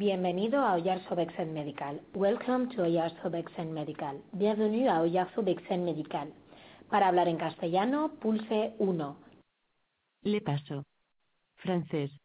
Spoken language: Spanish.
Bienvenido a Oyarzo Vexen Medical. Welcome to Oyarzo Vexen Medical. Bienvenue a Oyarzo Vexen Medical. Para hablar en castellano, pulse 1. Le paso. Francés.